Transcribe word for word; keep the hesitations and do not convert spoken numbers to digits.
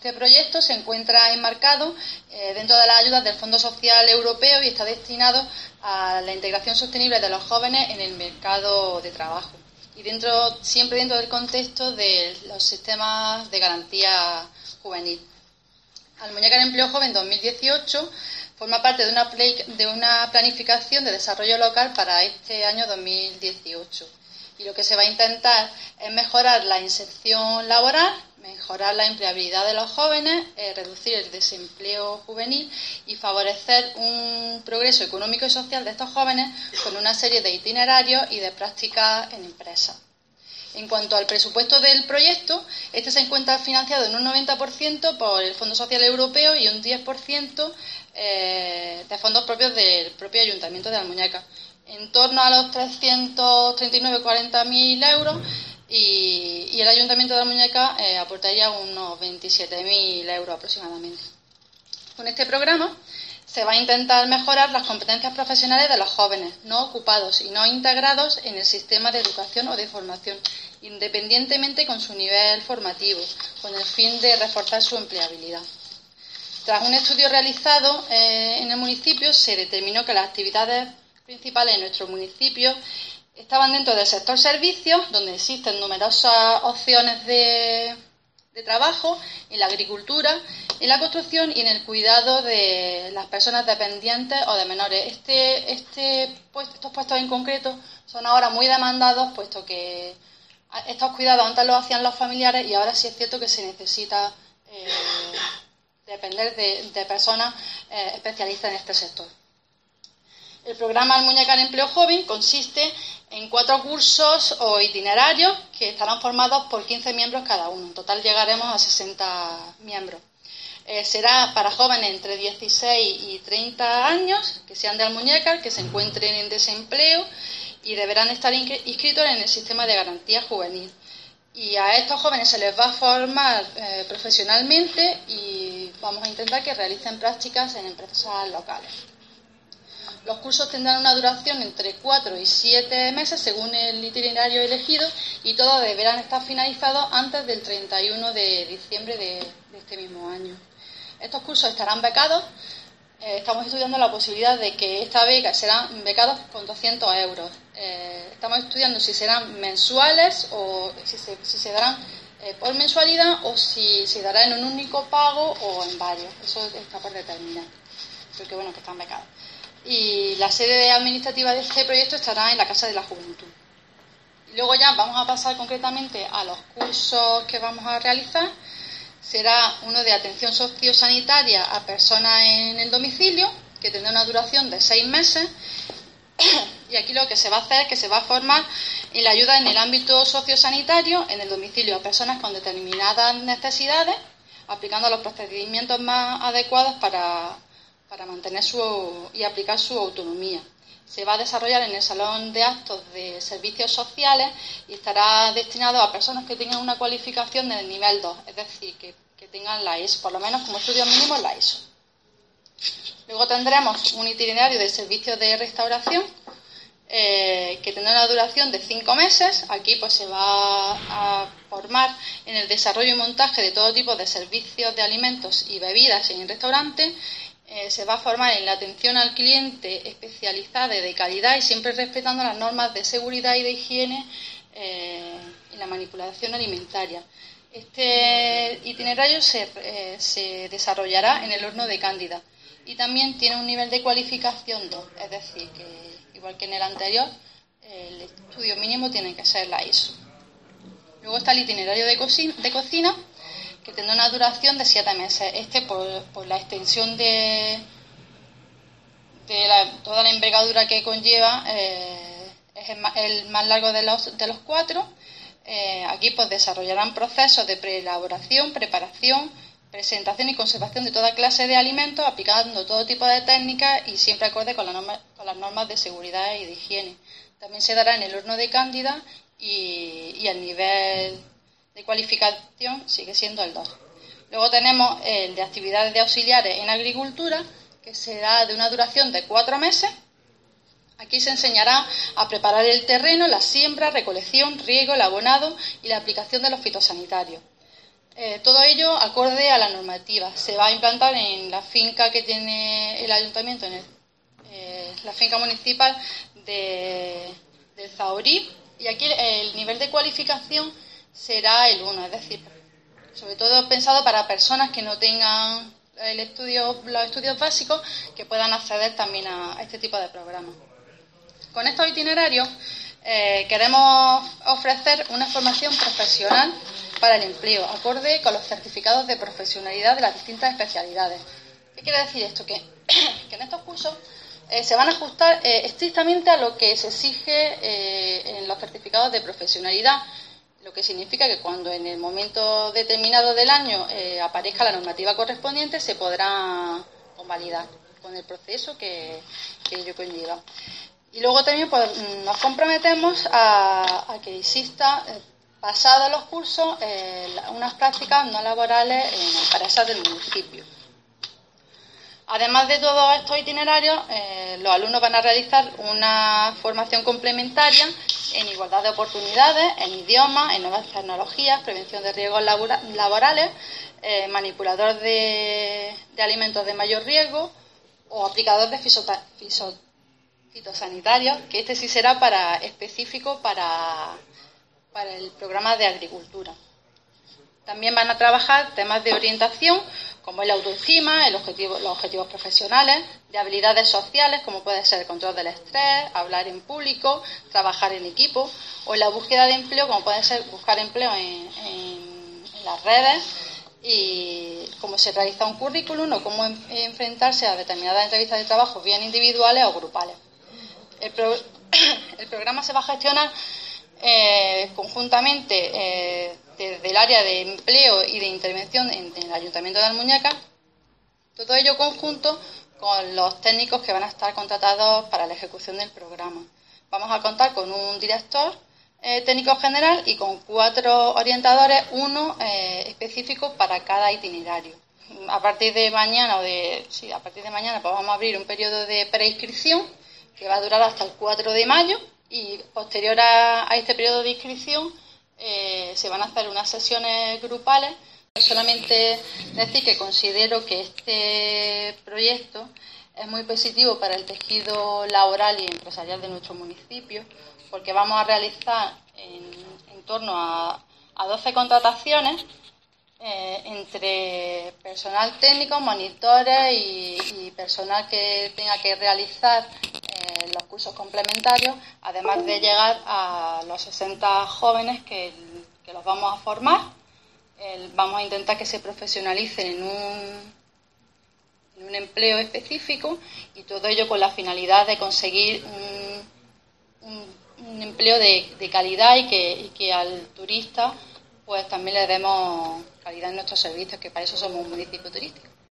Este proyecto se encuentra enmarcado eh, dentro de las ayudas del Fondo Social Europeo y está destinado a la integración sostenible de los jóvenes en el mercado de trabajo y dentro siempre dentro del contexto de los sistemas de garantía juvenil. Almuñécar Empleo Joven dos mil dieciocho forma parte de una, play, de una planificación de desarrollo local para este año dos mil dieciocho. Y lo que se va a intentar es mejorar la inserción laboral, mejorar la empleabilidad de los jóvenes, eh, reducir el desempleo juvenil y favorecer un progreso económico y social de estos jóvenes con una serie de itinerarios y de prácticas en empresas. En cuanto al presupuesto del proyecto, este se encuentra financiado en un noventa por ciento por el Fondo Social Europeo y un diez por ciento eh, de fondos propios del propio Ayuntamiento de Almuñécar, en torno a los trescientos treinta y nueve coma cuarenta mil euros y, y el Ayuntamiento de Almuñécar eh, aportaría unos veintisiete mil euros aproximadamente. Con este programa se va a intentar mejorar las competencias profesionales de los jóvenes no ocupados y no integrados en el sistema de educación o de formación, independientemente con su nivel formativo, con el fin de reforzar su empleabilidad. Tras un estudio realizado eh, en el municipio, se determinó que las actividades principales en nuestro municipio estaban dentro del sector servicios, donde existen numerosas opciones de, de trabajo, en la agricultura, en la construcción y en el cuidado de las personas dependientes o de menores. Este, este, pues, estos puestos en concreto son ahora muy demandados, puesto que estos cuidados antes los hacían los familiares y ahora sí es cierto que se necesita eh, depender de, de personas eh, especialistas en este sector. El programa Almuñécar Empleo Joven consiste en cuatro cursos o itinerarios que estarán formados por quince miembros cada uno. En total llegaremos a sesenta miembros. Eh, será para jóvenes entre dieciséis y treinta años, que sean de Almuñécar, que se encuentren en desempleo y deberán estar inscritos en el sistema de garantía juvenil. Y a estos jóvenes se les va a formar eh, profesionalmente y vamos a intentar que realicen prácticas en empresas locales. Los cursos tendrán una duración entre cuatro y siete meses según el itinerario elegido y todos deberán estar finalizados antes del treinta y uno de diciembre de, de este mismo año. Estos cursos estarán becados. Eh, estamos estudiando la posibilidad de que esta beca serán becados con doscientos euros. Eh, estamos estudiando si serán mensuales o si se, si se darán eh, por mensualidad o si se dará en un único pago o en varios. Eso está por determinar. Porque bueno, que están becados. Y la sede administrativa de este proyecto estará en la Casa de la Juventud. Y luego ya vamos a pasar concretamente a los cursos que vamos a realizar. Será uno de atención sociosanitaria a personas en el domicilio, que tendrá una duración de seis meses. Y aquí lo que se va a hacer es que se va a formar en la ayuda en el ámbito sociosanitario, en el domicilio, a personas con determinadas necesidades, aplicando los procedimientos más adecuados para... para mantener su y aplicar su autonomía. Se va a desarrollar en el Salón de Actos de Servicios Sociales y estará destinado a personas que tengan una cualificación del nivel dos, es decir, que, que tengan la I S O, por lo menos como estudios mínimos la I S O. Luego tendremos un itinerario de servicios de restauración eh, que tendrá una duración de cinco meses. Aquí pues se va a formar en el desarrollo y montaje de todo tipo de servicios de alimentos y bebidas en el restaurante. Eh, se va a formar en la atención al cliente especializada y de calidad y siempre respetando las normas de seguridad y de higiene eh, en la manipulación alimentaria. Este itinerario se, eh, se desarrollará en el horno de Cándida y también tiene un nivel de cualificación dos, es decir, que igual que en el anterior, el estudio mínimo tiene que ser la I S O. Luego está el itinerario de, cocina, de cocina que tendrá una duración de siete meses. Este, por, por la extensión de, de la, toda la envergadura que conlleva, eh, es el más, el más largo de los, de los cuatro. Eh, aquí pues desarrollarán procesos de preelaboración, preparación, presentación y conservación de toda clase de alimentos, aplicando todo tipo de técnicas y siempre acorde con, la norma, con las normas de seguridad y de higiene. También se dará en el horno de Cándida y, y el nivel de cualificación sigue siendo el dos. Luego tenemos el de actividades de auxiliares en agricultura, que será de una duración de cuatro meses. Aquí se enseñará a preparar el terreno, la siembra, recolección, riego, el abonado y la aplicación de los fitosanitarios. Eh, todo ello acorde a la normativa. Se va a implantar en la finca que tiene el ayuntamiento, en el, eh, la finca municipal de, de Zahorí, y aquí el nivel de cualificación será el uno, es decir, sobre todo pensado para personas que no tengan el estudio, los estudios básicos, que puedan acceder también a, a este tipo de programas. Con estos itinerarios eh, queremos ofrecer una formación profesional para el empleo, acorde con los certificados de profesionalidad de las distintas especialidades. ¿Qué quiere decir esto? Que, que en estos cursos eh, se van a ajustar eh, estrictamente a lo que se exige eh, en los certificados de profesionalidad, lo que significa que cuando en el momento determinado del año eh, aparezca la normativa correspondiente, se podrá convalidar con el proceso que, que ello conlleva. Y luego también pues, nos comprometemos a, a que exista, eh, pasados los cursos, eh, unas prácticas no laborales en empresas del municipio. Además de todos estos itinerarios, eh, los alumnos van a realizar una formación complementaria en igualdad de oportunidades, en idiomas, en nuevas tecnologías, prevención de riesgos labora- laborales, eh, manipulador de, de alimentos de mayor riesgo o aplicador de fisota- fiso- fitosanitarios, que este sí será para específico para, para el programa de agricultura. También van a trabajar temas de orientación, como el autoestima, el objetivo, los objetivos profesionales, de habilidades sociales, como puede ser el control del estrés, hablar en público, trabajar en equipo, o en la búsqueda de empleo, como puede ser buscar empleo en, en, en las redes, y cómo se realiza un currículum, o cómo en, enfrentarse a determinadas entrevistas de trabajo, bien individuales o grupales. El, pro, el programa se va a gestionar eh, conjuntamente eh, desde el área de empleo y de intervención en, en el Ayuntamiento de Almuñécar, todo ello conjunto con los técnicos que van a estar contratados para la ejecución del programa. Vamos a contar con un director eh, técnico general y con cuatro orientadores, uno eh, específico para cada itinerario. A partir de mañana, o de, sí, a partir de mañana pues vamos a abrir un periodo de preinscripción que va a durar hasta el cuatro de mayo, y posterior a, a este periodo de inscripción eh, se van a hacer unas sesiones grupales. Solamente decir que considero que este proyecto es muy positivo para el tejido laboral y empresarial de nuestro municipio, porque vamos a realizar en, en torno a, a doce contrataciones eh, entre personal técnico, monitores y, y personal que tenga que realizar eh, los cursos complementarios, además de llegar a los sesenta jóvenes que, que los vamos a formar. Eh, vamos a intentar que se profesionalicen en un, en un empleo específico, y todo ello con la finalidad de conseguir un, un, un empleo de, de calidad y que, y que al turista pues también le demos calidad en nuestros servicios, que para eso somos un municipio turístico.